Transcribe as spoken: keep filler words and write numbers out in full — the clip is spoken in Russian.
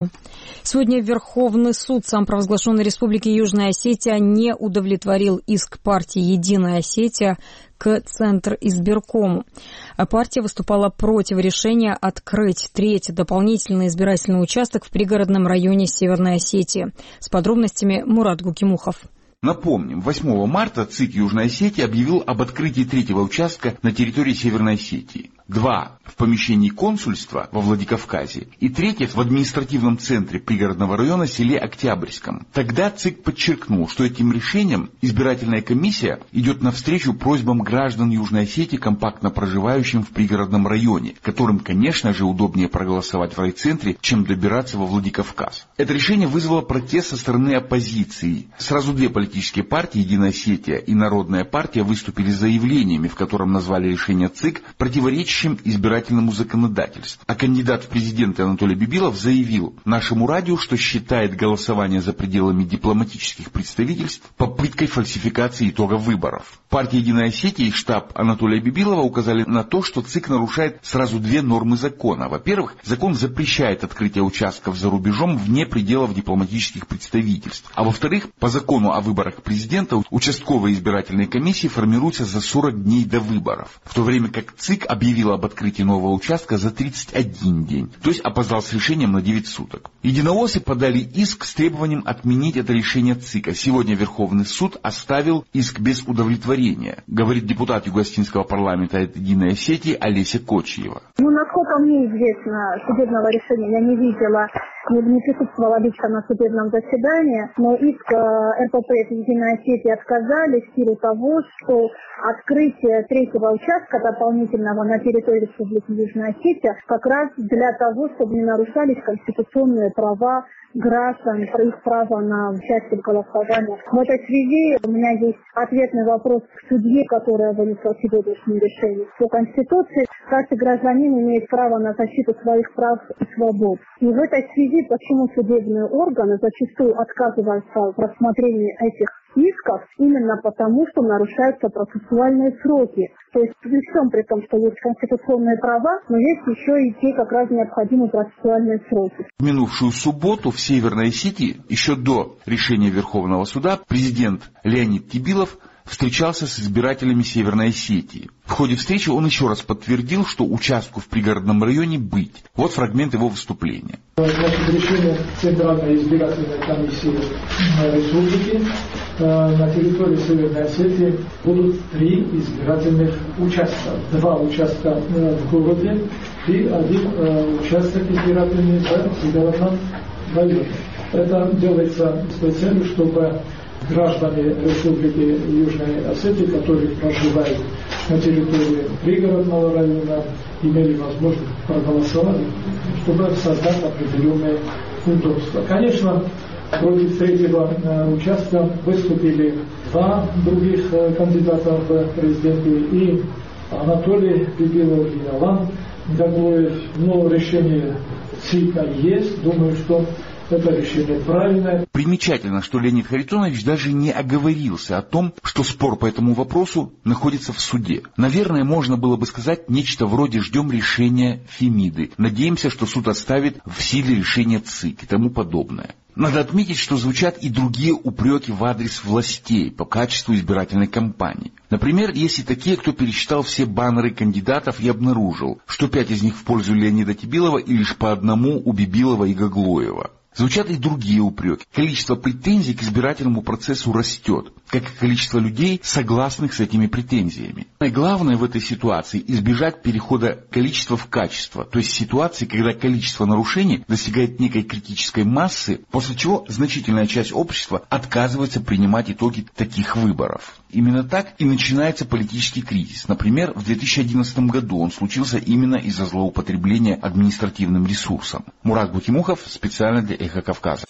Сегодня Верховный суд самопровозглашенной Республики Южная Осетия не удовлетворил иск партии «Единая Осетия» к Центризбиркому. Партия выступала против решения открыть третий дополнительный избирательный участок в пригородном районе Северной Осетии. С подробностями Мурат Гукимухов. Напомним, восьмого марта ЦИК Южной Осетии объявил об открытии третьего участка на территории Северной Осетии. Два в помещении консульства во Владикавказе и третье в административном центре пригородного района селе Октябрьском. Тогда ЦИК подчеркнул, что этим решением избирательная комиссия идет навстречу просьбам граждан Южной Осетии, компактно проживающим в пригородном районе, которым, конечно же, удобнее проголосовать в райцентре, чем добираться во Владикавказ. Это решение вызвало протест со стороны оппозиции. Сразу две политические партии, Единая Осетия и Народная партия, выступили с заявлениями, в котором назвали решение ЦИК противоречащим избирательному законодательству. А кандидат в президенты Анатолий Бибилов заявил нашему радио, что считает голосование за пределами дипломатических представительств попыткой фальсификации итогов выборов. Партия Единая Осетия и штаб Анатолия Бибилова указали на то, что ЦИК нарушает сразу две нормы закона. Во-первых, закон запрещает открытие участков за рубежом вне пределов дипломатических представительств. А во-вторых, по закону о выборах президента участковые избирательные комиссии формируются за сорок дней до выборов, в то время как ЦИК объявил об открытии нового участка за тридцать один день, то есть опоздал с решением на девять суток. Единооссы подали иск с требованием отменить это решение ЦИКа. Сегодня Верховный суд оставил иск без удовлетворения, говорит депутат Юго-Осетинского парламента от Единой Осетии Олеся Кочиева. Ну, насколько мне известно, судебного решения я не видела, не, не присутствовала лично на судебном заседании, но иск э, РПП Единой Осетии отказали в силу того, что открытие третьего участка дополнительного на территории Республики Южная Осетия как раз для того, чтобы не нарушались конституционные права граждан, про их право на участие в голосовании. В этой связи у меня есть ответный вопрос к судье, которая вынесла сегодняшнее решение. По Конституции каждый гражданин имеет право на защиту своих прав и свобод. И в этой связи, почему судебные органы зачастую отказываются в рассмотрении этих исков, именно потому, что нарушаются процессуальные сроки. То есть при всем при том, что есть конституционные права, но есть еще и те как раз необходимые процессуальные сроки. В минувшую субботу в Северной Осетии, еще до решения Верховного суда, президент Леонид Тибилов встречался с избирателями Северной Осетии. В ходе встречи он еще раз подтвердил, что участку в пригородном районе быть. Вот фрагмент его выступления. Значит, решение Центральной избирательной комиссии республики на территории Северной Осетии будут три избирательных участка. Два участка в городе и один участок избирательный в пригородном районе. Это делается с той целью, чтобы граждане Республики Южной Осетии, которые проживают на территории пригородного района, имели возможность проголосовать, чтобы создать определенные удобства. Конечно, против третьего э, участка выступили два других э, кандидата в президенты, и Анатолий Бибилов, и Алан Гаглоев. Но решение ЦИКа есть. Думаю, что это решение правильное. Примечательно, что Леонид Харитонович даже не оговорился о том, что спор по этому вопросу находится в суде. Наверное, можно было бы сказать нечто вроде «ждем решения Фемиды», надеемся, что суд оставит в силе решение ЦИК и тому подобное. Надо отметить, что звучат и другие упреки в адрес властей по качеству избирательной кампании. Например, есть и такие, кто пересчитал все баннеры кандидатов и обнаружил, что пять из них в пользу Леонида Тибилова и лишь по одному у Бибилова и Гаглоева. Звучат и другие упреки. Количество претензий к избирательному процессу растет, как и количество людей, согласных с этими претензиями. И главное в этой ситуации – избежать перехода количества в качество, то есть ситуации, когда количество нарушений достигает некой критической массы, после чего значительная часть общества отказывается принимать итоги таких выборов. Именно так и начинается политический кризис. Например, в две тысячи одиннадцатом году он случился именно из-за злоупотребления административным ресурсом. Мурат Гукимухов специально для Эхо Кавказа.